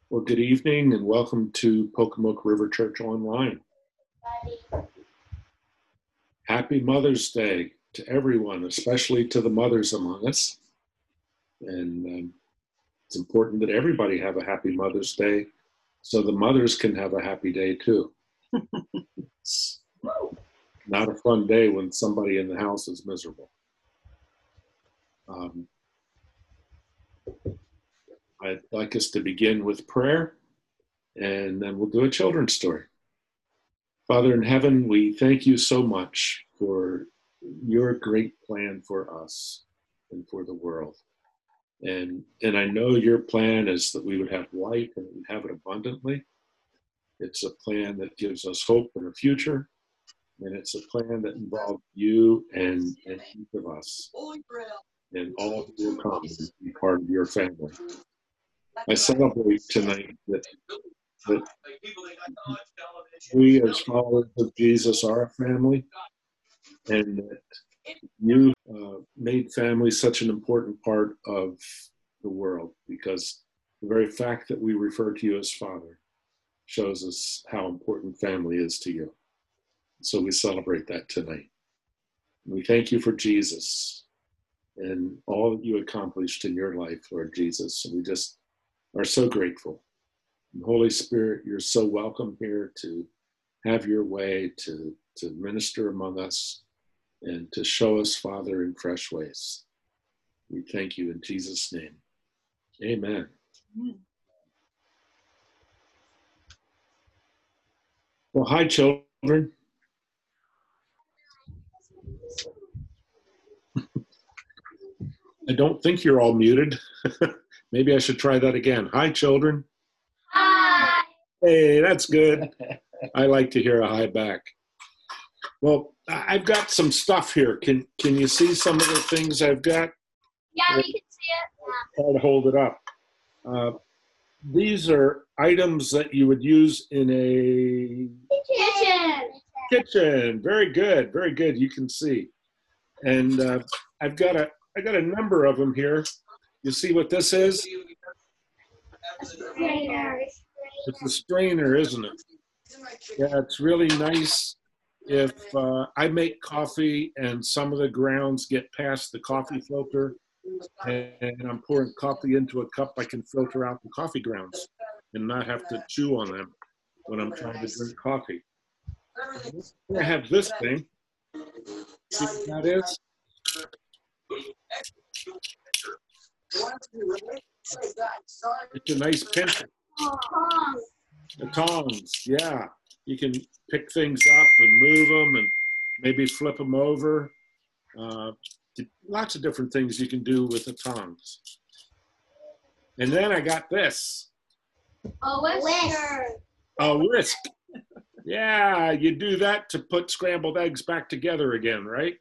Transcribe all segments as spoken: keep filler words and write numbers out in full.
Well, good evening and welcome to Pocomoke River Church Online. Happy Mother's Day to everyone, especially to the mothers among us. And um, it's important that everybody have a happy Mother's Day so the mothers can have a happy day too. It's not a fun day when somebody in the house is miserable. Um, I'd like us to begin with prayer, and then we'll do a children's story. Father in heaven, we thank you so much for your great plan for us and for the world. And, and I know your plan is that we would have life and we'd have it abundantly. It's a plan that gives us hope in the future. And it's a plan that involves you and, and each of us and all of your come to be part of your family. I celebrate tonight that, that we as followers of Jesus are a family, and that you uh, made family such an important part of the world, because the very fact that we refer to you as Father shows us how important family is to you. So we celebrate that tonight. We thank you for Jesus and all that you accomplished in your life, Lord Jesus. And we just are so grateful. And Holy Spirit, you're so welcome here to have your way, to, to minister among us, and to show us, Father, in fresh ways. We thank you in Jesus' name. Amen. Well, hi, children. I don't think you're all muted. Maybe I should try that again. Hi, children. Hi. Hey, that's good. I like to hear a hi back. Well, I've got some stuff here. Can can you see some of the things I've got? Yeah, we can see it. Try to hold it up. Uh, these are items that you would use in a Kitchen. kitchen. Very good, very good. You can see, and uh, I've got a I got a number of them here. You see what this is? Strainer. It's a strainer, isn't it? Yeah, it's really nice. If uh, I make coffee and some of the grounds get past the coffee filter and I'm pouring coffee into a cup, I can filter out the coffee grounds and not have to chew on them when I'm trying to drink coffee. I have this thing. See what that is? It's a nice pincher. The tongs, yeah. You can pick things up and move them and maybe flip them over. Uh, lots of different things you can do with the tongs. And then I got this. A whisker. A whisk. Yeah, you do that to put scrambled eggs back together again, right?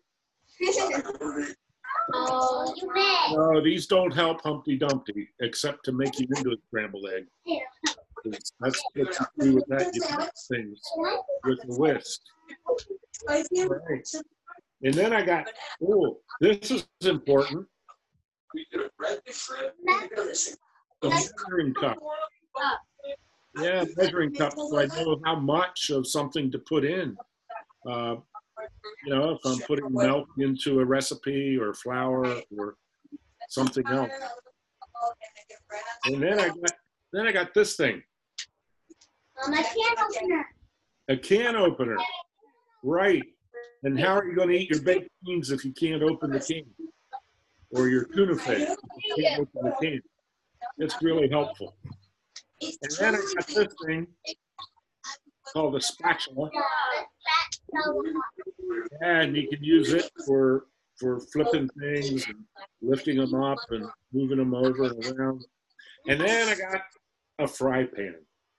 Oh, you bet. No, these don't help Humpty Dumpty, except to make you into a scrambled egg. That's what you do with that. You put things with the whisk. Right. And then I got, oh, this is important. A measuring cup. Yeah, measuring cup, so I know how much of something to put in. Uh, you know, if I'm putting milk into a recipe or flour or something else. And then I got, then I got this thing. Um, a can opener. A can opener, right. And how are you going to eat your baked beans if you can't open the can? Or your tuna fish if you can't open the can? It's really helpful. And then I got this thing called a spatula. And you can use it for, for flipping things and lifting them up and moving them over and around. And then I got a fry pan.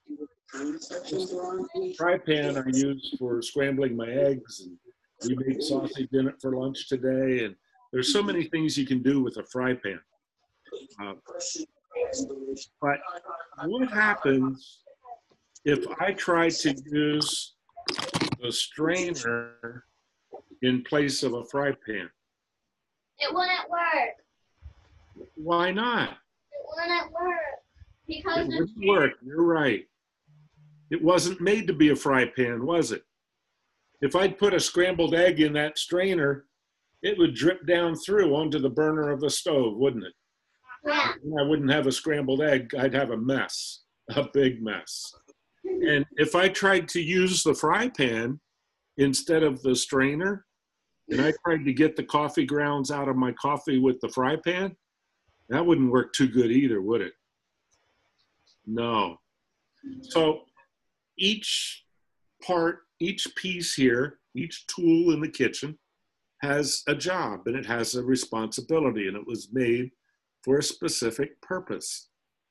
Fry pan I use for scrambling my eggs, and we made sausage in it for lunch today. And there's so many things you can do with a fry pan. Uh, but what happens if I try to use a strainer in place of a fry pan? It wouldn't work. Why not? It wouldn't work. Because It the wouldn't work. You're right. It wasn't made to be a fry pan, was it? If I'd put a scrambled egg in that strainer, it would drip down through onto the burner of the stove, wouldn't it? yeah. I wouldn't have a scrambled egg. I'd have a mess, a big mess. And if I tried to use the fry pan instead of the strainer, and I tried to get the coffee grounds out of my coffee with the fry pan, that wouldn't work too good either, would it? No. So each part, each piece here, each tool in the kitchen has a job and it has a responsibility, and it was made for a specific purpose.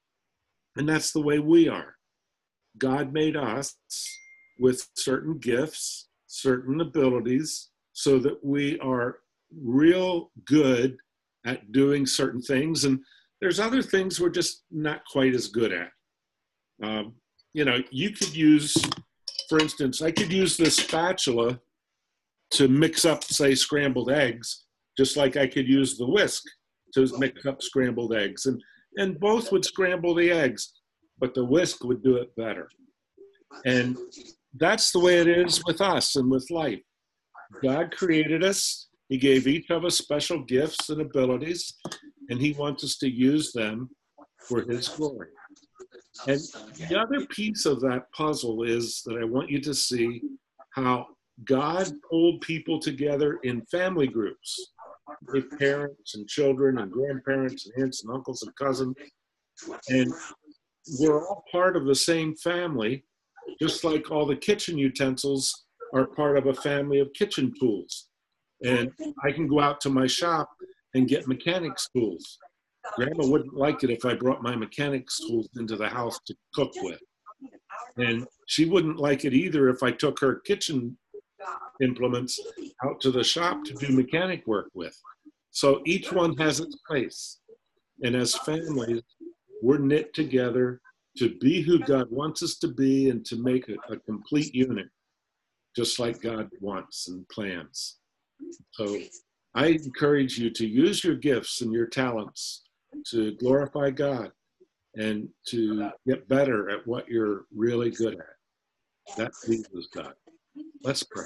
And that's the way we are. God made us with certain gifts, certain abilities, so that we are real good at doing certain things. And there's other things we're just not quite as good at. Um, you know, you could use, for instance, I could use this spatula to mix up, say, scrambled eggs, just like I could use the whisk to mix up scrambled eggs. And, and both would scramble the eggs, but the whisk would do it better. And that's the way it is with us and with life. God created us. He gave each of us special gifts and abilities, and he wants us to use them for his glory. And the other piece of that puzzle is that I want you to see how God pulled people together in family groups, with parents and children and grandparents and aunts and uncles and cousins. And we're all part of the same family, just like all the kitchen utensils are part of a family of kitchen tools. And I can go out to my shop and get mechanics tools. Grandma wouldn't like it if I brought my mechanics tools into the house to cook with. And she wouldn't like it either if I took her kitchen implements out to the shop to do mechanic work with. So each one has its place. And as families, we're knit together to be who God wants us to be and to make a, a complete unit, just like God wants and plans. So I encourage you to use your gifts and your talents to glorify God and to get better at what you're really good at. That pleases God. Let's pray.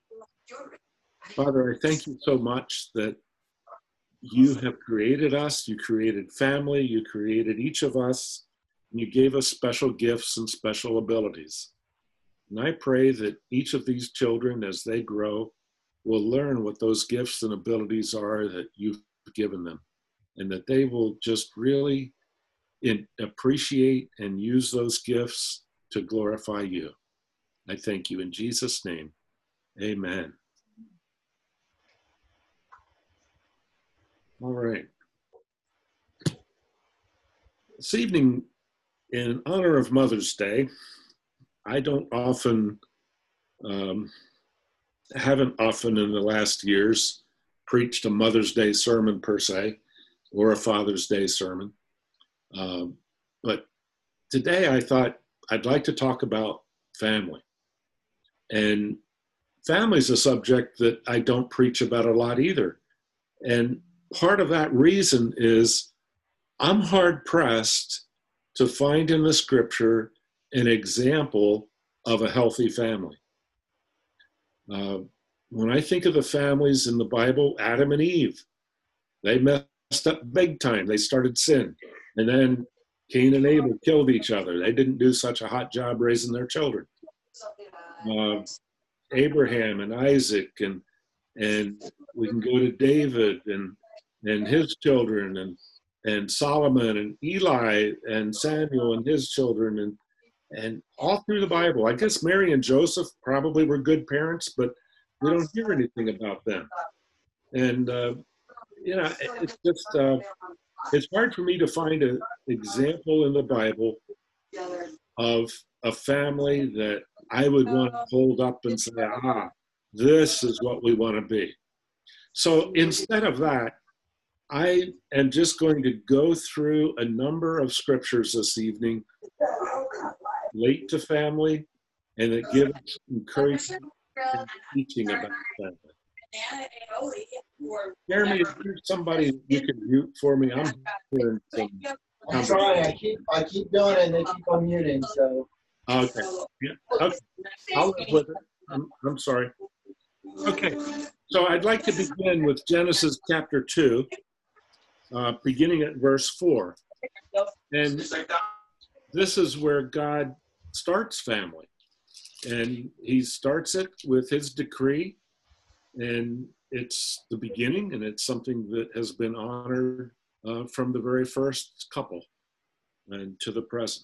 Father, I thank you so much that you have created us, you created family, you created each of us, and you gave us special gifts and special abilities. And I pray that each of these children, as they grow, will learn what those gifts and abilities are that you've given them, and that they will just really in, appreciate and use those gifts to glorify you. I thank you in Jesus' name. Amen. All right. This evening, in honor of Mother's Day, I don't often, um, haven't often in the last years preached a Mother's Day sermon per se, or a Father's Day sermon. Um, but today I thought I'd like to talk about family. And family is a subject that I don't preach about a lot either. And part of that reason is I'm hard pressed to find in the scripture an example of a healthy family. Uh, when I think of the families in the Bible, Adam and Eve, they messed up big time. They started sin. And then Cain and Abel killed each other. They didn't do such a hot job raising their children. Uh, Abraham and Isaac, and and we can go to David and and his children, and and Solomon and Eli and Samuel and his children, and and all through the Bible. I guess Mary and Joseph probably were good parents, but we don't hear anything about them. And uh, you know, it's just uh, it's hard for me to find an example in the Bible of a family that I would want to hold up and say, ah, this is what we want to be. So instead of that, I am just going to go through a number of scriptures this evening, relate to family, and that give encouragement and teaching about family. Jeremy, if you're somebody you can mute for me, I'm hearing some I'm trying. I keep I keep doing it, and they keep on muting. So. Okay. Yeah. Okay. I'll live with it. I'm, I'm sorry. Okay. So I'd like to begin with Genesis chapter two, uh, beginning at verse four. And this is where God starts family. And he starts it with his decree. And it's the beginning, and it's something that has been honored uh, from the very first couple and to the present.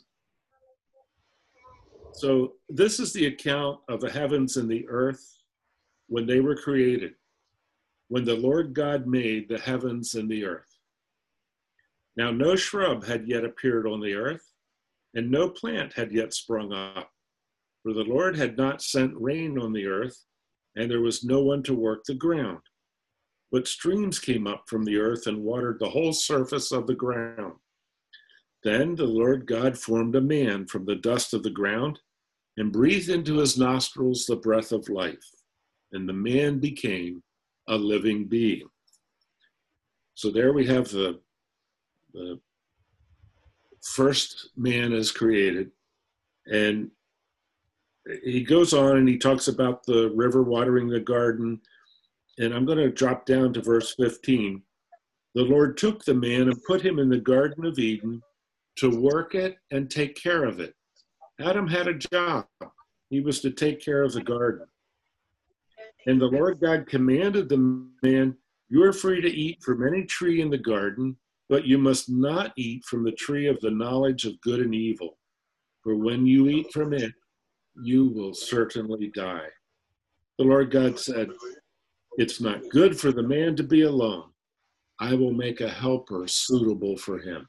So this is the account of the heavens and the earth when they were created, when the Lord God made the heavens and the earth. Now no shrub had yet appeared on the earth, and no plant had yet sprung up, for the Lord had not sent rain on the earth, and there was no one to work the ground. But streams came up from the earth and watered the whole surface of the ground. Then the Lord God formed a man from the dust of the ground and breathed into his nostrils the breath of life, and the man became a living being. So there we have the, the first man is created, and he goes on and he talks about the river watering the garden. And I'm going to drop down to verse fifteen. The Lord took the man and put him in the Garden of Eden to work it and take care of it. Adam had a job. He was to take care of the garden. And the Lord God commanded the man, you are free to eat from any tree in the garden, but you must not eat from the tree of the knowledge of good and evil. For when you eat from it, you will certainly die. The Lord God said, it's not good for the man to be alone. I will make a helper suitable for him.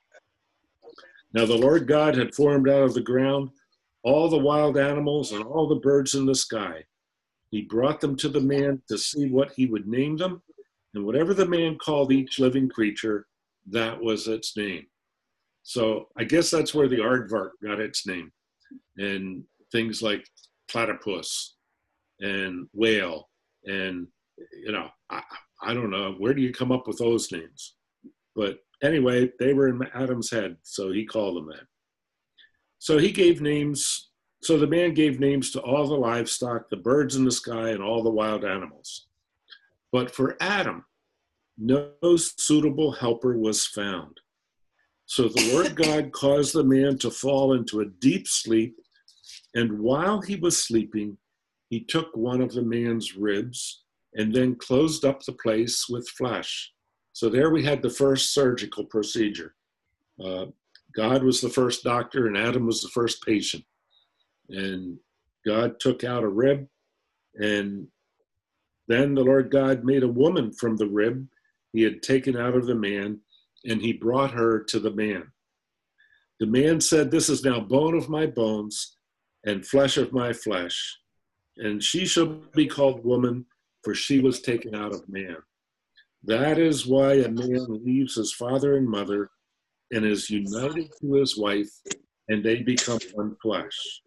Now the Lord God had formed out of the ground all the wild animals and all the birds in the sky. He brought them to the man to see what he would name them, and whatever the man called each living creature, that was its name. So I guess that's where the aardvark got its name. And things like platypus and whale and, you know, I, I don't know, where do you come up with those names? But anyway, they were in Adam's head, so he called them that. So he gave names, so the man gave names to all the livestock, the birds in the sky, and all the wild animals. But for Adam, no suitable helper was found. So the Lord God caused the man to fall into a deep sleep, and while he was sleeping, he took one of the man's ribs and then closed up the place with flesh. So there we had the first surgical procedure. Uh, God was the first doctor and Adam was the first patient. And God took out a rib, and then the Lord God made a woman from the rib he had taken out of the man, and he brought her to the man. The man said, this is now bone of my bones and flesh of my flesh, and she shall be called woman, for she was taken out of man. That is why a man leaves his father and mother and is united to his wife, and they become one flesh.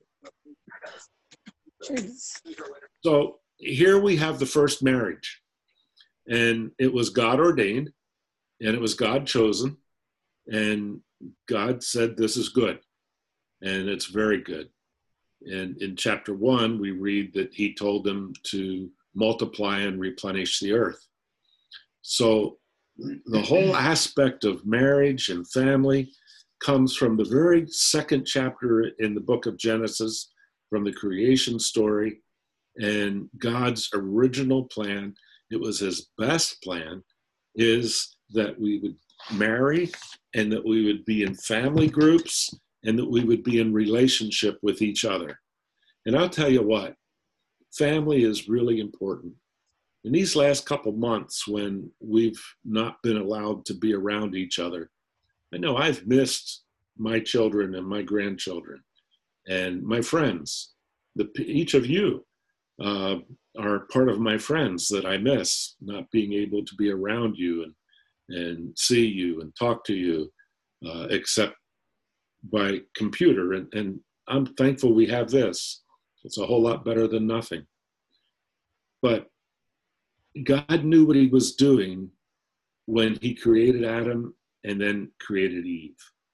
So here we have the first marriage, and it was God ordained, and it was God chosen, and God said this is good, and it's very good. And in chapter one, we read that he told them to multiply and replenish the earth. So the whole aspect of marriage and family comes from the very second chapter in the book of Genesis, from the creation story, and God's original plan. It was his best plan, is that we would marry and that we would be in family groups and that we would be in relationship with each other. And I'll tell you what, family is really important. In these last couple months when we've not been allowed to be around each other, I know I've missed my children and my grandchildren and my friends. The, each of you uh, are part of my friends that I miss, not being able to be around you and, and see you and talk to you, uh, except by computer. And, and I'm thankful we have this. It's a whole lot better than nothing. But God knew what he was doing when he created Adam and then created Eve.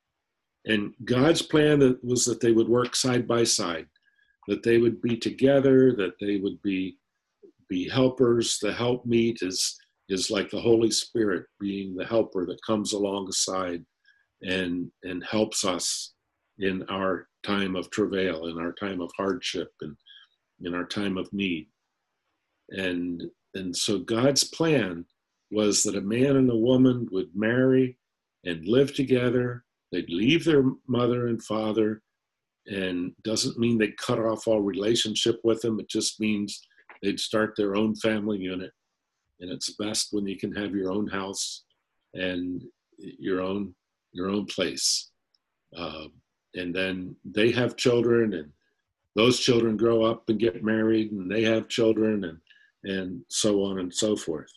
And God's plan that was that they would work side by side, that they would be together, that they would be be helpers. The helpmeet is is like the Holy Spirit being the helper that comes alongside and and helps us in our time of travail, in our time of hardship, and in our time of need. And and so God's plan was that a man and a woman would marry and live together. They'd leave their mother and father, and doesn't mean they cut off all relationship with them. It just means they'd start their own family unit. And it's best when you can have your own house and your own your own place. Uh, and then they have children, and those children grow up and get married, and they have children, and and so on and so forth.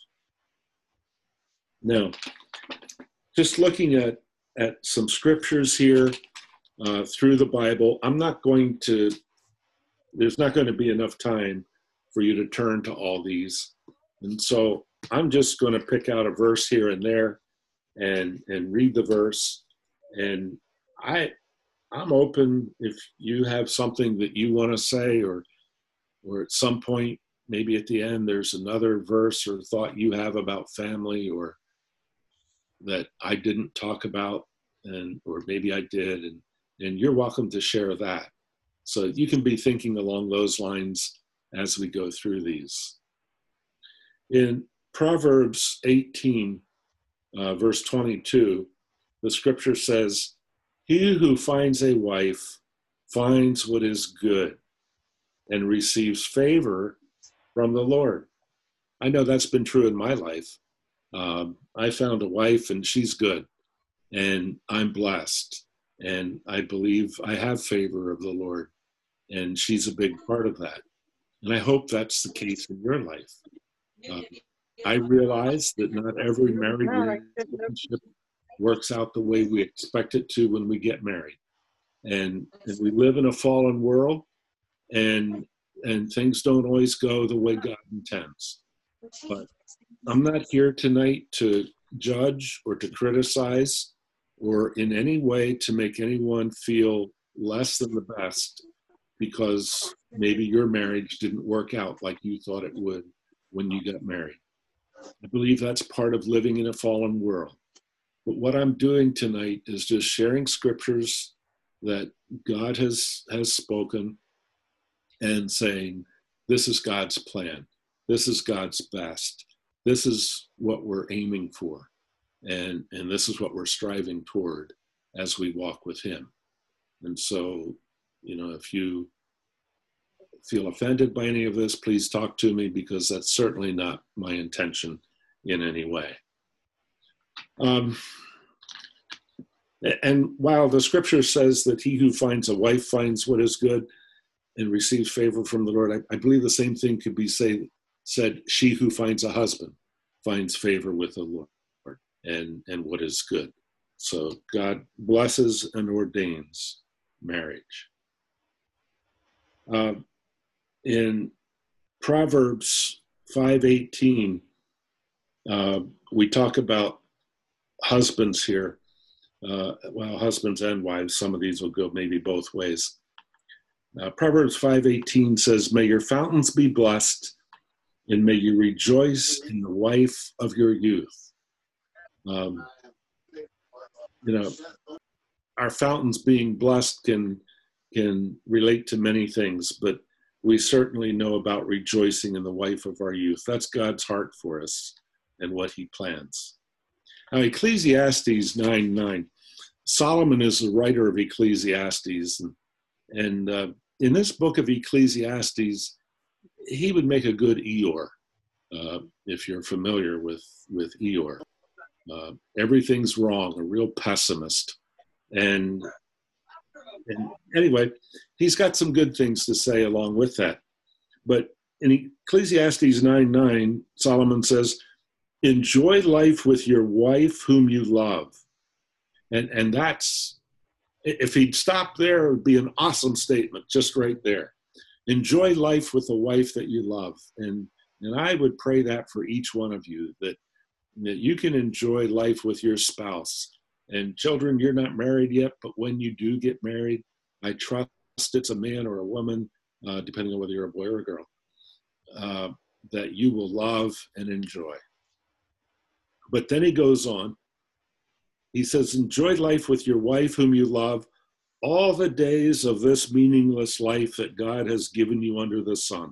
Now, just looking at, at some scriptures here uh, through the Bible, I'm not going to, there's not going to be enough time for you to turn to all these. And so I'm just going to pick out a verse here and there and, and read the verse. And I, I'm open if you have something that you want to say, or, or at some point, maybe at the end, there's another verse or thought you have about family, or that I didn't talk about, and or maybe I did, and, and you're welcome to share that. So you can be thinking along those lines as we go through these. In Proverbs eighteen, uh, verse twenty-two, the scripture says, "He who finds a wife finds what is good and receives favor from the Lord." I know that's been true in my life. Um, I found a wife, and she's good, and I'm blessed, and I believe I have favor of the Lord, and she's a big part of that. And I hope that's the case in your life. Uh, I realize that not every married relationship works out the way we expect it to when we get married. And, and we live in a fallen world, and and things don't always go the way God intends. But I'm not here tonight to judge or to criticize or in any way to make anyone feel less than the best because maybe your marriage didn't work out like you thought it would when you got married. I believe that's part of living in a fallen world. But what I'm doing tonight is just sharing scriptures that God has, has spoken, and saying, this is God's plan. This is God's best. This is what we're aiming for. And, and this is what we're striving toward as we walk with him. And so, you know, if you feel offended by any of this, please talk to me, because that's certainly not my intention in any way. Um, and while the scripture says that he who finds a wife finds what is good and receives favor from the Lord, I, I believe the same thing could be say, said, she who finds a husband finds favor with the Lord and, and what is good. So God blesses and ordains marriage. Uh, in Proverbs five eighteen, uh, we talk about husbands here. Uh, well, husbands and wives, some of these will go maybe both ways. Uh, Proverbs five eighteen says, "May your fountains be blessed, and may you rejoice in the wife of your youth." Um, you know, our fountains being blessed can can relate to many things, but we certainly know about rejoicing in the wife of our youth. That's God's heart for us and what he plans. Now, Ecclesiastes nine nine, Solomon is the writer of Ecclesiastes, and, and uh, in this book of Ecclesiastes, he would make a good Eeyore, uh, if you're familiar with, with Eeyore. Uh, everything's wrong, a real pessimist. And, and anyway, he's got some good things to say along with that. But in Ecclesiastes nine nine, Solomon says, "Enjoy life with your wife whom you love." And, and that's, if he'd stop there, it would be an awesome statement, just right there. Enjoy life with the wife that you love. And, and I would pray that for each one of you, that, that you can enjoy life with your spouse And children, you're not married yet, but when you do get married, I trust it's a man or a woman, uh, depending on whether you're a boy or a girl, uh, that you will love and enjoy. But then he goes on. He says, enjoy life with your wife whom you love all the days of this meaningless life that God has given you under the sun.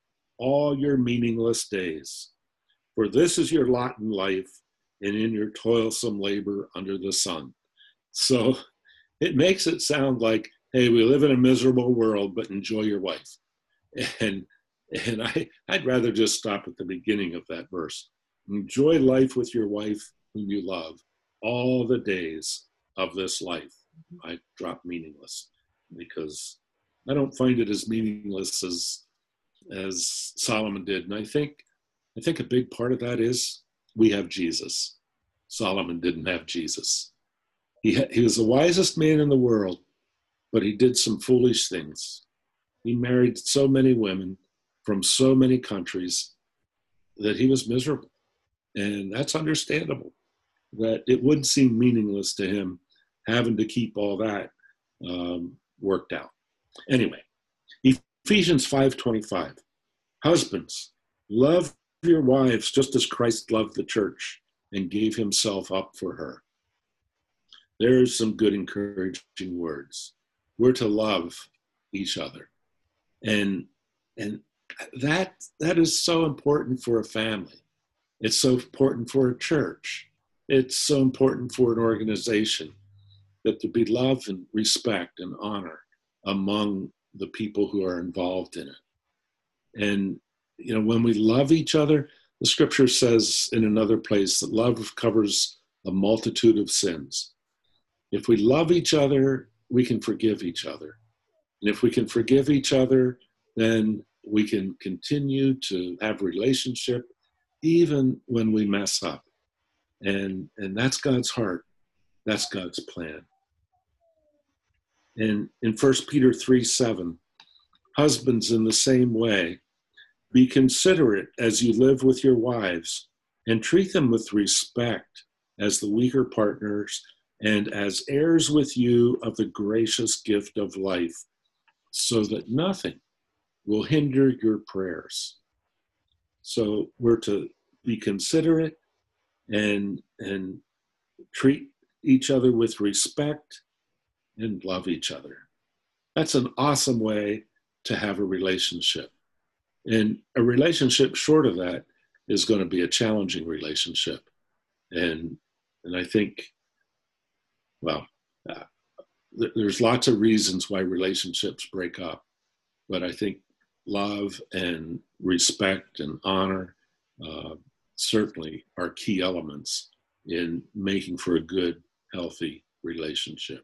All your meaningless days. For this is your lot in life and in your toilsome labor under the sun. So it makes it sound like, hey, we live in a miserable world, but enjoy your wife. And, and I, I'd rather just stop at the beginning of that verse. Enjoy life with your wife whom you love all the days of this life. I drop meaningless because I don't find it as meaningless as as Solomon did. And I think I think a big part of that is we have Jesus. Solomon didn't have Jesus. He ha- he was the wisest man in the world, but he did some foolish things. He married so many women from so many countries that he was miserable. And that's understandable, that it would seem meaningless to him having to keep all that um, worked out. Anyway, Ephesians five twenty-five. Husbands, love your wives just as Christ loved the church and gave himself up for her. There's some good encouraging words. We're to love each other. And, and that, that is so important for a family. It's so important for a church. It's so important for an organization, that there be love and respect and honor among the people who are involved in it. And, you know, when we love each other, the scripture says in another place that love covers a multitude of sins. If we love each other, we can forgive each other. And if we can forgive each other, then we can continue to have relationship even when we mess up. And, and that's God's heart. That's God's plan. And in First Peter three seven, husbands, in the same way, be considerate as you live with your wives, and treat them with respect as the weaker partners and as heirs with you of the gracious gift of life, so that nothing will hinder your prayers. So we're to be considerate and, and treat each other with respect and love each other. That's an awesome way to have a relationship. And a relationship short of that is going to be a challenging relationship. And, and I think, well, uh, th- there's lots of reasons why relationships break up, but I think love and respect and honor uh, certainly are key elements in making for a good, healthy relationship.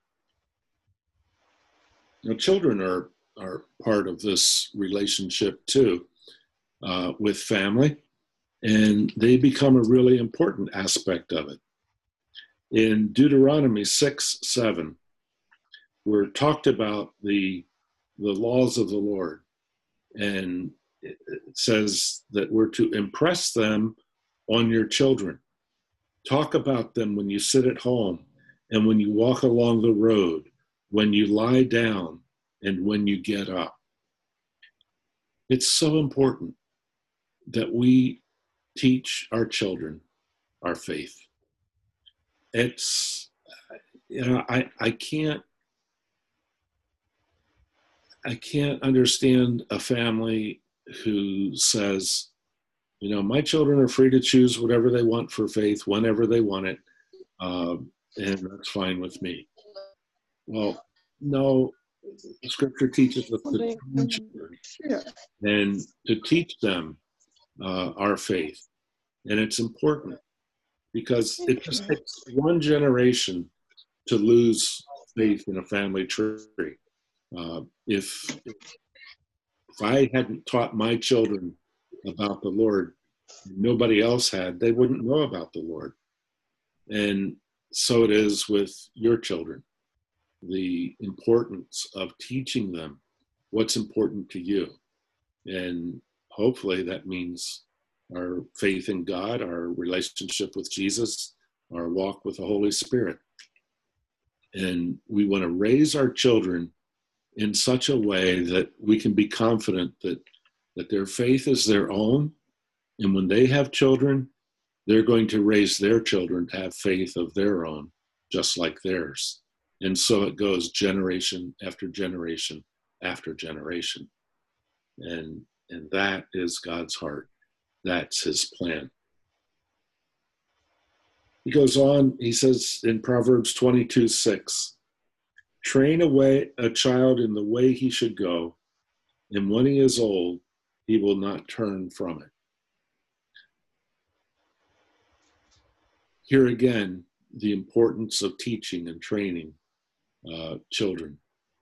Now, children are, are part of this relationship too, uh, with family, and they become a really important aspect of it. In Deuteronomy six seven, we're talked about the, the laws of the Lord, and it says that we're to impress them on your children. Talk about them when you sit at home and when you walk along the road, when you lie down and when you get up. It's so important that we teach our children our faith. It's, you know, I, I can't, I can't understand a family who says, you know, my children are free to choose whatever they want for faith, whenever they want it, um, and that's fine with me. Well, no, the scripture teaches us to train children and to teach them uh, our faith. And it's important because it just takes one generation to lose faith in a family tree. Uh, if, if I hadn't taught my children about the Lord, nobody else had, they wouldn't know about the Lord. And so it is with your children. The importance of teaching them what's important to you. And hopefully that means our faith in God, our relationship with Jesus, our walk with the Holy Spirit. And we want to raise our children in such a way that we can be confident that, that their faith is their own. And when they have children, they're going to raise their children to have faith of their own, just like theirs. And so it goes generation after generation after generation. And, and that is God's heart. That's his plan. He goes on, he says in Proverbs twenty-two six, train away a child in the way he should go, and when he is old, he will not turn from it. Here again, the importance of teaching and training uh, children.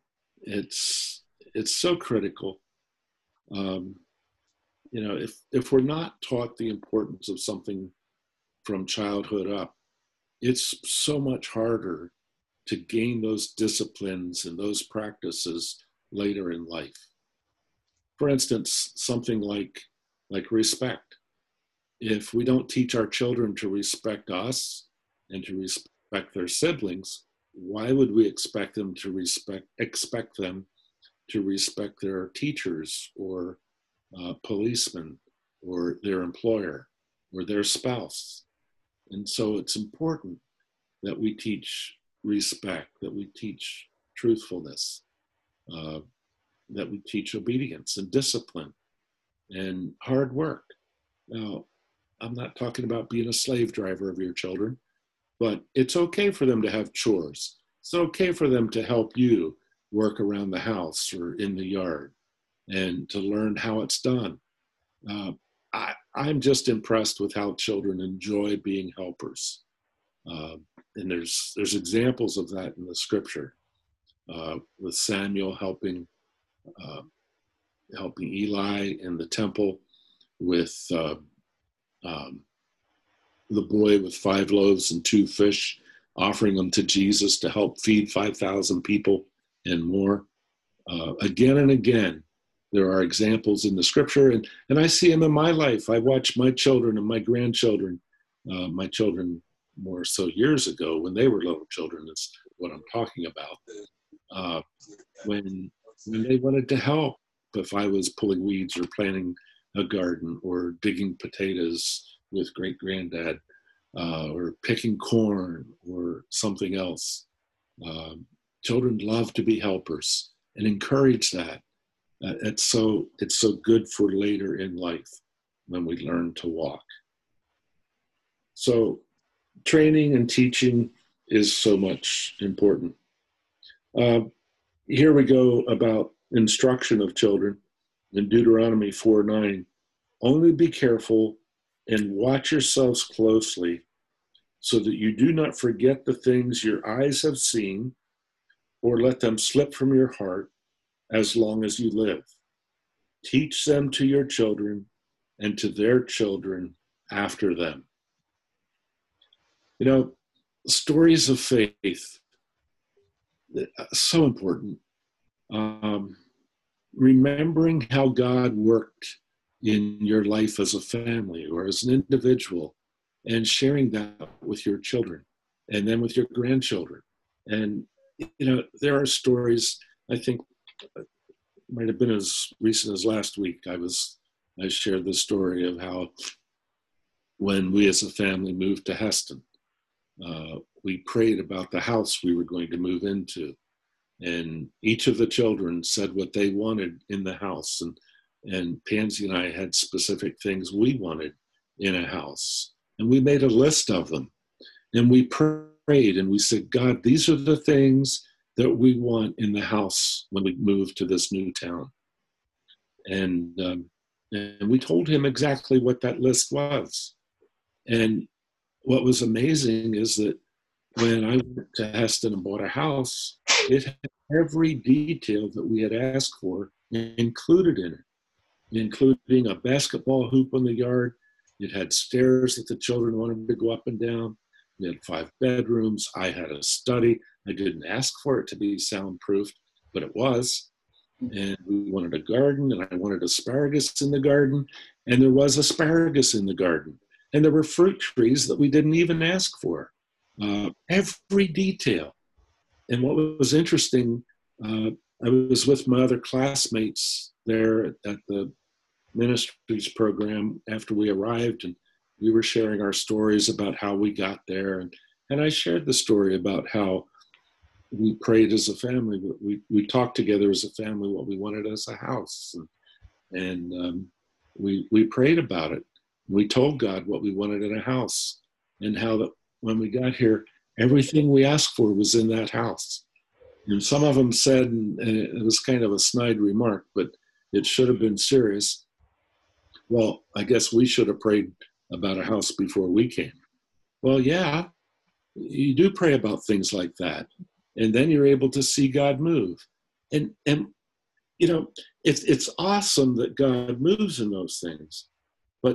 It's, it's so critical. Um, you know, if, if we're not taught the importance of something from childhood up, it's so much harder to gain those disciplines and those practices later in life. For instance, something like, like respect. If we don't teach our children to respect us and to respect their siblings, why would we expect them to respect, expect them to respect their teachers or uh, policemen or their employer or their spouse? And so it's important that we teach respect, that we teach truthfulness, uh, that we teach obedience and discipline and hard work. Now, I'm not talking about being a slave driver of your children, but it's okay for them to have chores. It's okay for them to help you work around the house or in the yard and to learn how it's done. Uh, I, I'm just impressed with how children enjoy being helpers. Uh, and there's there's examples of that in the scripture, uh, with Samuel helping uh, helping Eli in the temple, with uh, um, the boy with five loaves and two fish, offering them to Jesus to help feed five thousand people and more. Uh, again and again, there are examples in the scripture, and, and I see them in my life. I watch my children and my grandchildren, uh, my children more so years ago when they were little children, is what I'm talking about. Uh, when, when they wanted to help, if I was pulling weeds or planting a garden or digging potatoes with great granddad, uh, or picking corn or something else. Um, children love to be helpers and encourage that. Uh, it's so it's so good for later in life when we learn to walk. So training and teaching is so much important. Uh, here we go about instruction of children in Deuteronomy four nine. Only be careful and watch yourselves closely so that you do not forget the things your eyes have seen or let them slip from your heart as long as you live. Teach them to your children and to their children after them. You know, stories of faith, so important. Um, remembering how God worked in your life as a family or as an individual, and sharing that with your children and then with your grandchildren. And, you know, there are stories, I think, might have been as recent as last week. I was, I shared the story of how when we as a family moved to Heston, uh, we prayed about the house we were going to move into. And each of the children said what they wanted in the house. And, and Pansy and I had specific things we wanted in a house. And we made a list of them. And we prayed and we said, God, these are the things that we want in the house when we move to this new town. And, um, and we told him exactly what that list was. And what was amazing is that when I went to Heston and bought a house, it had every detail that we had asked for included in it, including a basketball hoop in the yard. It had stairs that the children wanted to go up and down. We had five bedrooms. I had a study. I didn't ask for it to be soundproofed, but it was. And we wanted a garden, and I wanted asparagus in the garden, and there was asparagus in the garden. And there were fruit trees that we didn't even ask for. Uh, every detail. and what was interesting, uh, I was with my other classmates there at the ministries program after we arrived, and we were sharing our stories about how we got there. And, and I shared the story about how we prayed as a family. We, we talked together as a family what we wanted as a house. And, and um, we, we prayed about it. We told God what we wanted in a house, and how that when we got here, everything we asked for was in that house. And some of them said, and it was kind of a snide remark, but it should have been serious. Well, I guess we should have prayed about a house before we came. Well, yeah, you do pray about things like that. And then you're able to see God move. And, and you know, it's, it's awesome that God moves in those things. But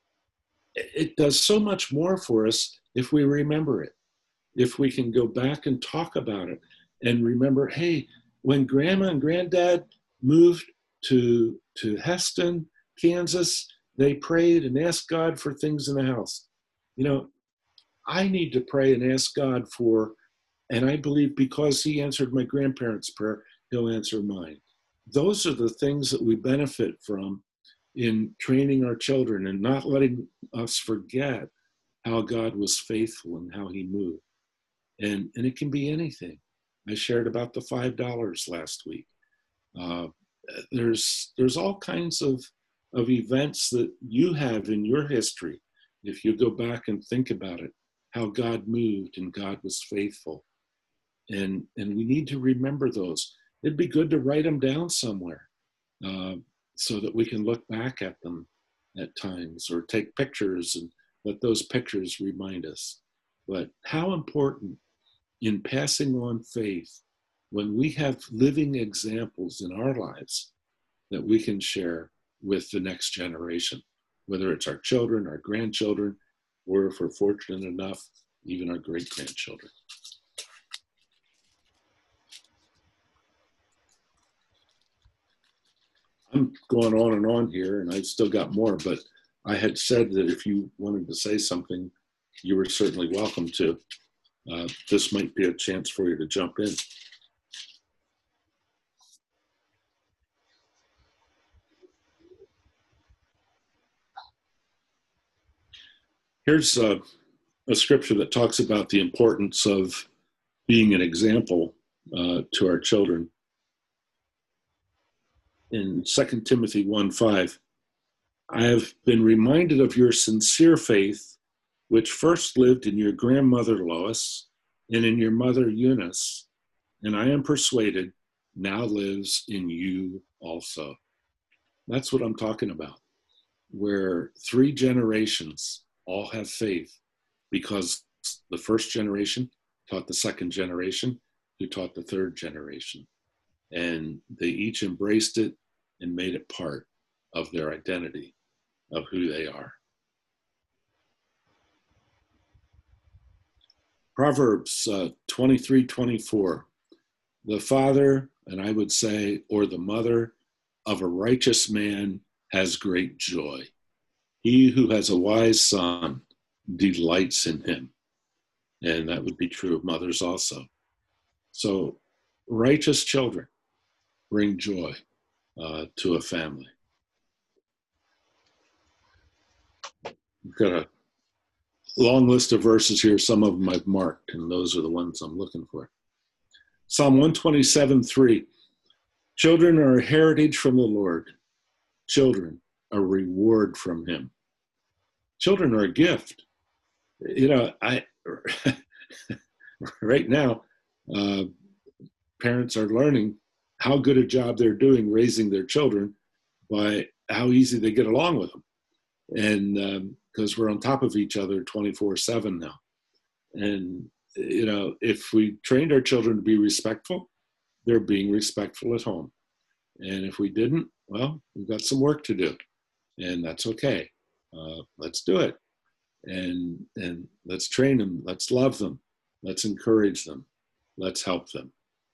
it does so much more for us if we remember it. If we can go back and talk about it and remember, hey, when Grandma and Granddad moved to, to Heston, Kansas, they prayed and asked God for things in the house. You know, I need to pray and ask God for, and I believe because he answered my grandparents' prayer, he'll answer mine. Those are the things that we benefit from in training our children and not letting us forget how God was faithful and how he moved. And, and it can be anything. I shared about the five dollars last week. Uh, there's, there's all kinds of, of events that you have in your history, if you go back and think about it, how God moved and God was faithful. And, and we need to remember those. It'd be good to write them down somewhere uh, so that we can look back at them at times, or take pictures and let those pictures remind us. But how important in passing on faith when we have living examples in our lives that we can share with the next generation, whether it's our children, our grandchildren, or if we're fortunate enough, even our great-grandchildren. I'm going on and on here, and I've still got more, but I had said that if you wanted to say something, you were certainly welcome to. Uh, this might be a chance for you to jump in. Here's a, a scripture that talks about the importance of being an example uh, to our children. In Second Timothy one five, I have been reminded of your sincere faith, which first lived in your grandmother Lois and in your mother Eunice, and I am persuaded now lives in you also. That's what I'm talking about, where three generations all have faith, because the first generation taught the second generation, who taught the third generation. And they each embraced it and made it part of their identity, of who they are. Proverbs uh, twenty-three twenty-four, the father, and I would say, or the mother of a righteous man has great joy. He who has a wise son delights in him. And that would be true of mothers also. So righteous children bring joy uh, to a family. We've got a long list of verses here. Some of them I've marked, and those are the ones I'm looking for. Psalm one twenty-seven three, children are a heritage from the Lord. Children, a reward from him. Children are a gift. You know, I right now, uh, parents are learning how good a job they're doing raising their children by how easy they get along with them. And because um, we're on top of each other twenty-four seven now. And, you know, if we trained our children to be respectful, they're being respectful at home. And if we didn't, well, we've got some work to do. And that's okay. Uh, let's do it. And, and let's train them. Let's love them. Let's encourage them. Let's help them.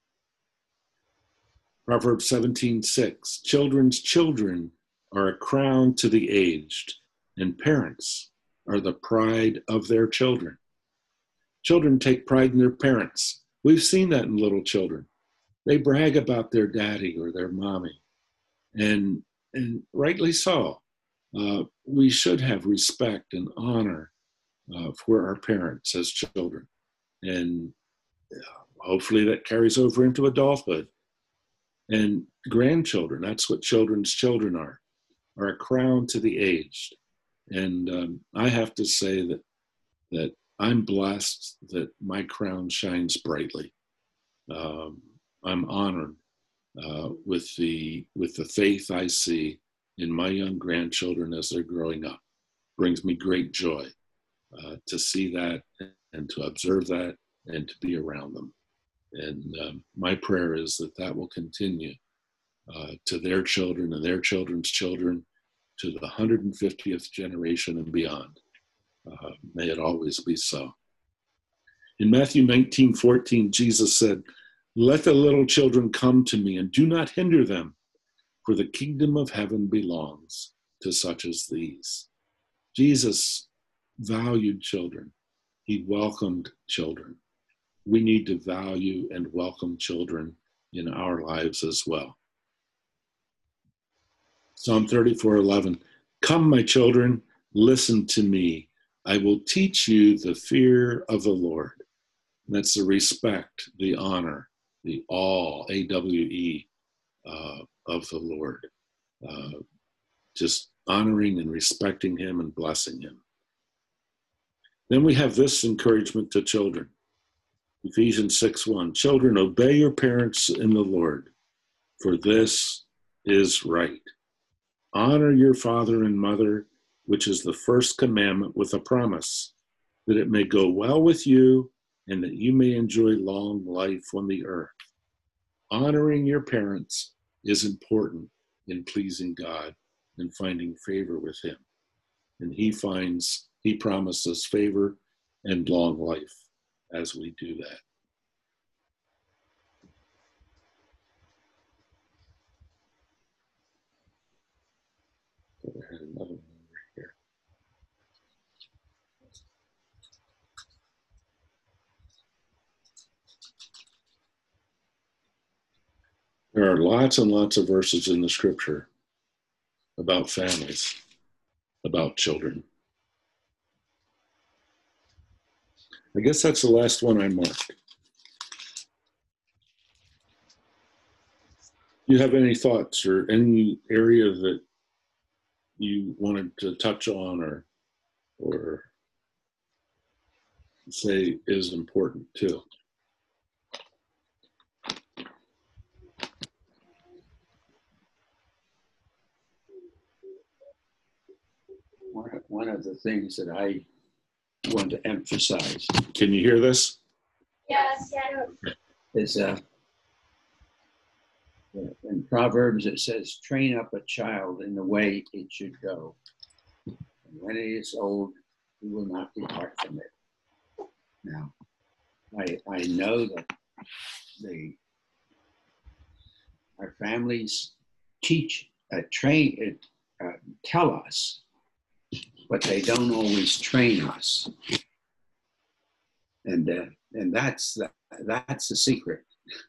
Proverbs seventeen six, children's children are a crown to the aged, and parents are the pride of their children. Children take pride in their parents. We've seen that in little children. They brag about their daddy or their mommy, and and rightly so. Uh, we should have respect and honor uh, for our parents as children, and uh, hopefully that carries over into adulthood and grandchildren. That's what children's children are, are a crown to the aged. And um, I have to say that that I'm blessed that my crown shines brightly. Um, I'm honored uh, with the with the faith I see in my young grandchildren as they're growing up. Brings me great joy uh, to see that and to observe that and to be around them. And um, my prayer is that that will continue uh, to their children and their children's children, to the one hundred fiftieth generation and beyond. Uh, may it always be so. In Matthew nineteen fourteen, Jesus said, "Let the little children come to me, and do not hinder them, for the kingdom of heaven belongs to such as these." Jesus valued children. He welcomed children. We need to value and welcome children in our lives as well. Psalm thirty-four eleven, "Come, my children, listen to me. I will teach you the fear of the Lord." And that's the respect, the honor, the awe, A W E, uh, of the Lord. Uh, just honoring and respecting him and blessing him. Then we have this encouragement to children. Ephesians six one, "Children, obey your parents in the Lord, for this is right. Honor your father and mother, which is the first commandment with a promise, that it may go well with you and that you may enjoy long life on the earth." Honoring your parents is important in pleasing God and finding favor with him. And he finds, he promises favor and long life as we do that. I had another one over here. There are lots and lots of verses in the scripture about families, about children. I guess that's the last one I marked. Do you have any thoughts or any area that you wanted to touch on or or say is important too? One of, one of the things that I want to emphasize Can you hear this? Yes. is uh, in Proverbs it says, "Train up a child in the way it should go. And when it is old, he will not depart from it." Now, I, I know that the our families teach, uh, train, uh, uh, tell us, but they don't always train us, and uh, and that's the, that's the secret.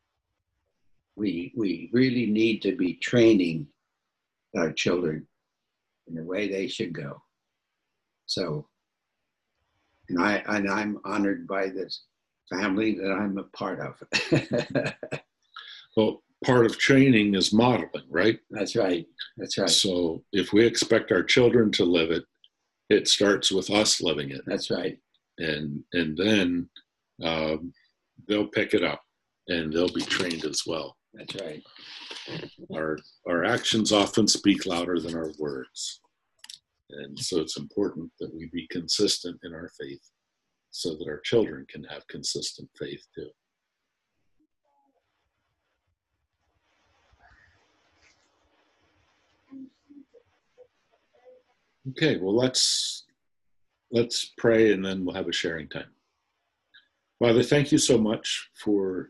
We we really need to be training our children in the way they should go. So, and I and I'm honored by this family that I'm a part of. Well, part of training is modeling, right? That's right. That's right. So if we expect our children to live it, it starts with us living it. That's right. And and then um, they'll pick it up and they'll be trained as well. That's right. Our our actions often speak louder than our words. And so it's important that we be consistent in our faith so that our children can have consistent faith too. Okay, well, let's let's pray and then we'll have a sharing time. Father, thank you so much for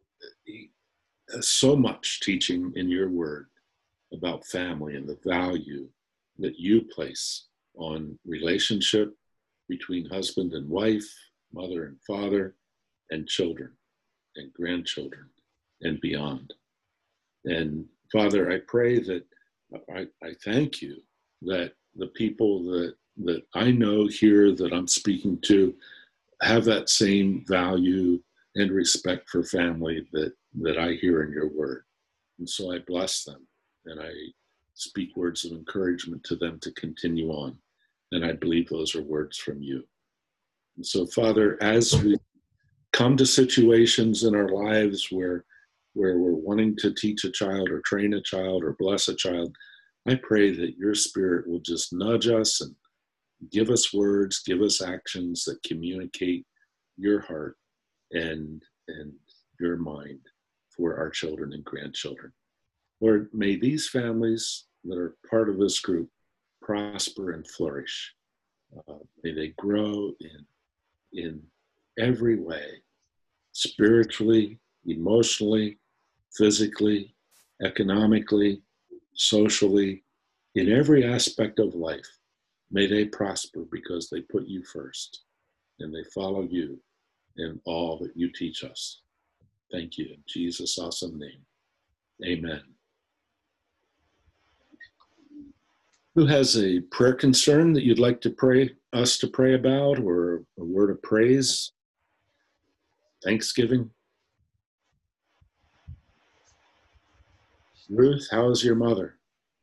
so much teaching in your word about family and the value that you place on relationship between husband and wife, mother and father, and children. and grandchildren and beyond. And Father, I pray that I, I thank you that the people that, that I know here that I'm speaking to have that same value and respect for family that, that I hear in your word. And so I bless them and I speak words of encouragement to them to continue on. And I believe those are words from you. And so, Father, as we come to situations in our lives where, where we're wanting to teach a child or train a child or bless a child, I pray that your Spirit will just nudge us and give us words, give us actions that communicate your heart and, and your mind for our children and grandchildren. Lord, may these families that are part of this group prosper and flourish. Uh, may they grow in, in every way, spiritually, emotionally, physically, economically, socially, in every aspect of life. May they prosper because they put you first and they follow you in all that you teach us. Thank you. In Jesus' awesome name. Amen. Who has a prayer concern that you'd like to pray us to pray about, or a word of praise? Thanksgiving? Ruth, how is your mother?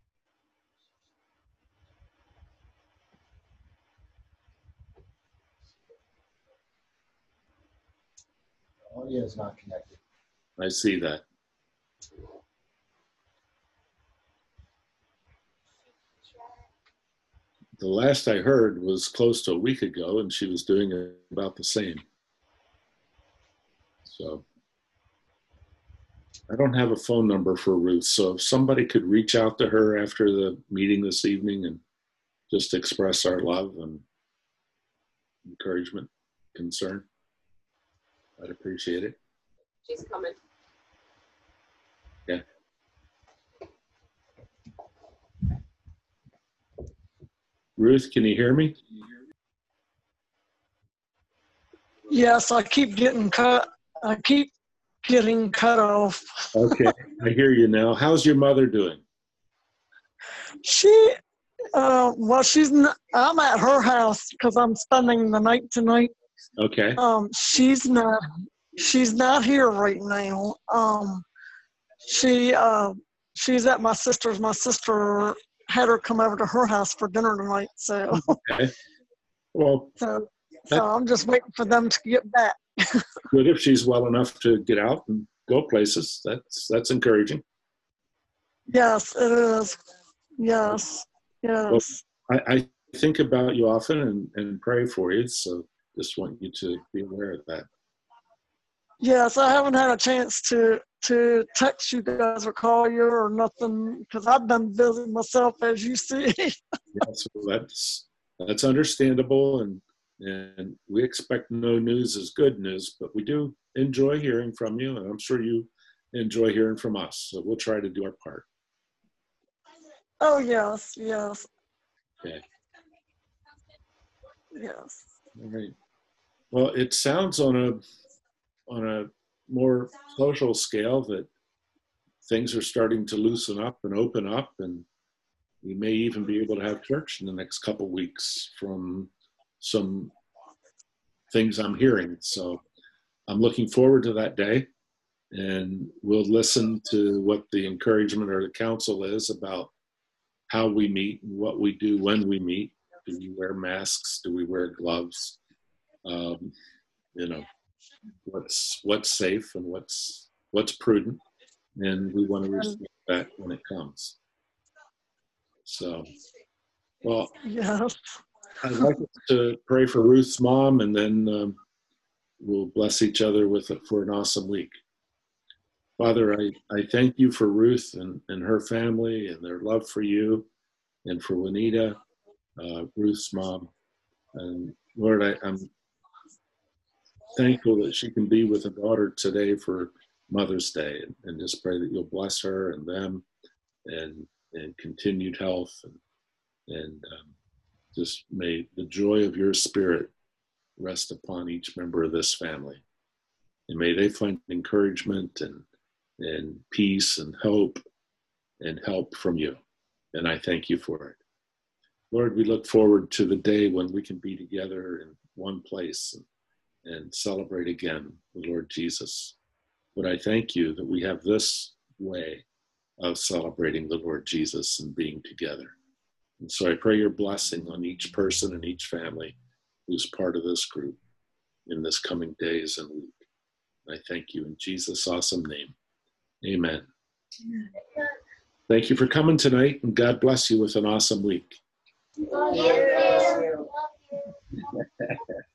Audio is not connected. I see that. The last I heard was close to a week ago, and she was doing about the same. So I don't have a phone number for Ruth, so if somebody could reach out to her after the meeting this evening and just express our love and encouragement, concern, I'd appreciate it. She's coming. Yeah. Ruth, can you hear me? Yes, I keep getting cut. I keep getting cut off. Okay, I hear you now. How's your mother doing? She, uh, well, she's. Not, I'm at her house because I'm spending the night tonight. Okay. Um, she's not. She's not here right now. Um, she, uh, she's at my sister's. My sister had her come over to her house for dinner tonight. So, Okay. Well, so, so I'm just waiting for them to get back. good if she's well enough to get out and go places. That's that's encouraging. Yes, it is. Yes, yes. Well, I, I think about you often and, and pray for you, so just want you to be aware of that. Yes, I haven't had a chance to to text you guys or call you or nothing because I've been busy myself, as you see. Yeah, so that's that's understandable, and and we expect no news is good news, but we do enjoy hearing from you, and I'm sure you enjoy hearing from us. So we'll try to do our part. Oh yes, yes, Okay. yes. All right. Well, it sounds on a on a more social scale that things are starting to loosen up and open up, and we may even be able to have church in the next couple weeks from some things I'm hearing. So I'm looking forward to that day, and we'll listen to what the encouragement or the counsel is about how we meet and what we do when we meet. Do we wear masks? Do we wear gloves? Um, you know, what's what's safe and what's what's prudent, and we want to respect that when it comes. So, well, Yes. I'd like us to pray for Ruth's mom, and then um, we'll bless each other with it for an awesome week. Father, I, I thank you for Ruth and, and her family and their love for you, and for Juanita, uh, Ruth's mom. And Lord, I, I'm thankful that she can be with a daughter today for Mother's Day, and, and just pray that you'll bless her and them, and and continued health, and, and um, just may the joy of your Spirit rest upon each member of this family. And may they find encouragement and, and peace and hope and help from you. And I thank you for it. Lord, we look forward to the day when we can be together in one place and, and celebrate again the Lord Jesus. But I thank you that we have this way of celebrating the Lord Jesus and being together. And so I pray your blessing on each person and each family who's part of this group in this coming days and week. I thank you in Jesus' awesome name. Amen. Thank you for coming tonight, and God bless you with an awesome week. Love you. Love you.